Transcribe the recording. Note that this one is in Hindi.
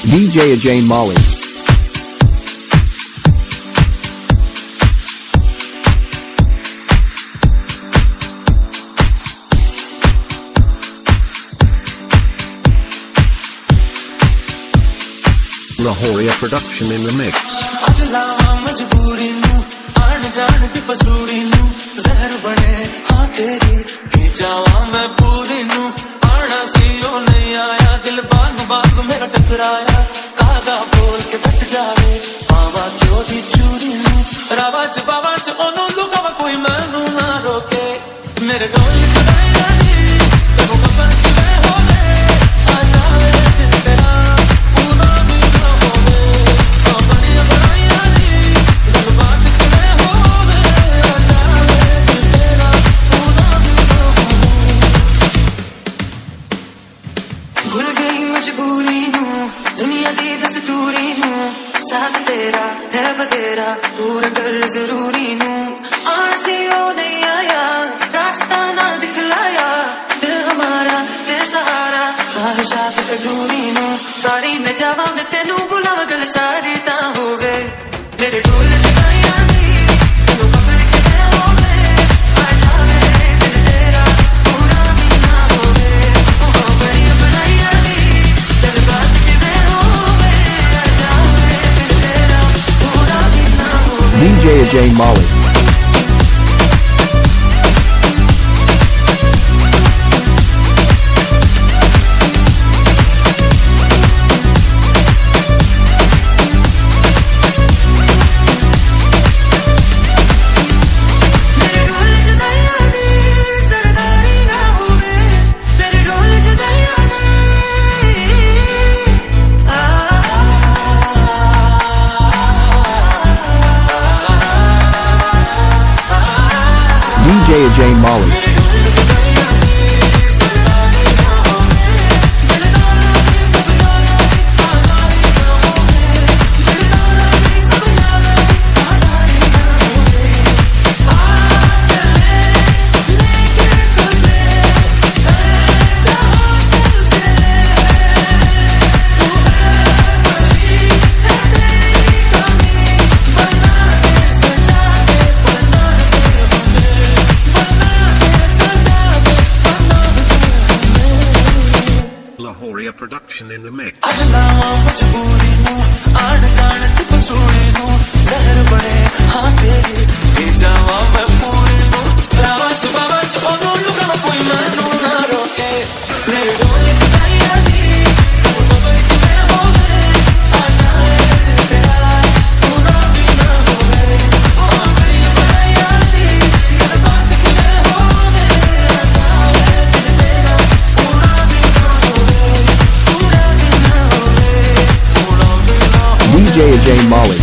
DJ Ajay Molly. Lahoria production in the mix. भूल गई मजबूरी हूँ दुनिया दी दस्तूरी हूँ साथ तेरा है बतेरा पूरा कर जरूरी हूँ आसी हो नहीं आया रास्ता ना दिखलाया दिल हमारा दिल सहारा ख्वाहिशात अधूरी हूँ सारी न जावा मैं तेनू बुलावा गल सारी ता हो गए मेरे ढोल जगाया नी तेनू खबर के हो गए आ जावे दिल तेरा पूरा भी ना हो गए ओ बड़ी बनाया DJ Ajay Molly. DJ Ajay Molly. Lahoria production in the mix. DJ Ajay Molly.